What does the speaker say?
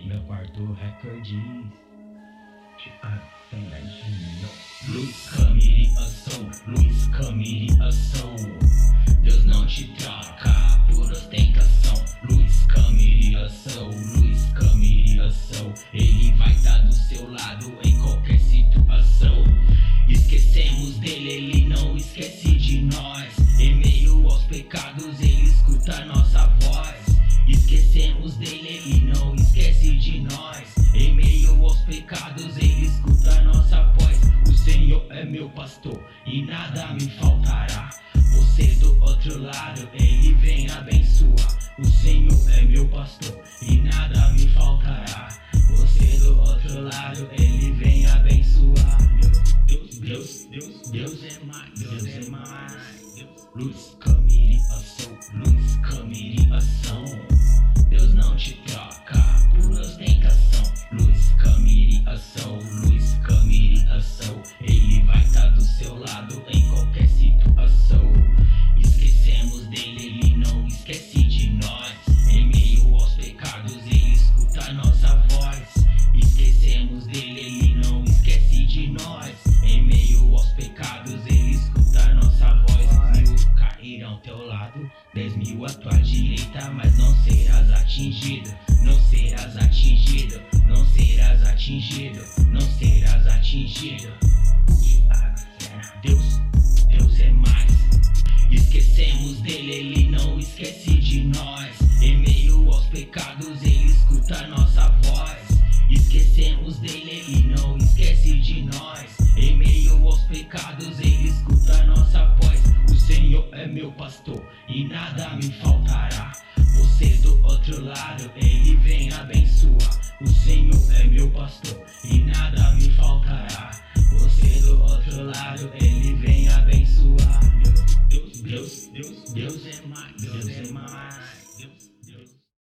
meu quarto recorde. Luz, Camille, ação. Luz, Camille, ação. Deus não te troca por ostentação. Luz, Camille, ação. Luz, Camille, ação. Ele vai estar do seu lado em qualquer situação. Esquecemos dele, ele não esquece de nós. Em meio aos pecados, ele escuta nossa voz. Esquecemos dele, ele não esquece de nós. Em meio aos pecados, ele escuta nossa voz. O Senhor é meu pastor e nada me faltará. Você do outro lado, ele vem abençoar. O Senhor é meu pastor e nada me faltará. Você do outro lado, ele vem abençoar. Deus é mais, Deus é mais. Luz, Camille, ação. Luz, Camille, ação. Deus não te troca por ostentação. Luz, Camille, ação. Luz, Camille, ação. Ele vai estar do seu lado em qualquer situação. Esquecemos dele, ele não esquece de nós. Em meio aos pecados, ele escuta nossa voz. Esquecemos dele, ele não esquece de nós. Em meio aos pecados, ele escuta nossa voz. 1000 cairão ao teu lado, 10.000 à tua direita, mas não serás atingido. Não serás atingido, não serás atingido, não serás atingido. Deus é mais. Esquecemos dele, ele não esquece de nós. Em meio aos pecados, ele escuta nossa voz. Esquecemos dele, ele não esquece de nós. Em meio aos pecados, ele escuta nossa voz. O Senhor é meu pastor e nada me faltará. Você do outro lado, ele vem abençoar. O Senhor é meu pastor e nada me faltará. Você do outro lado, ele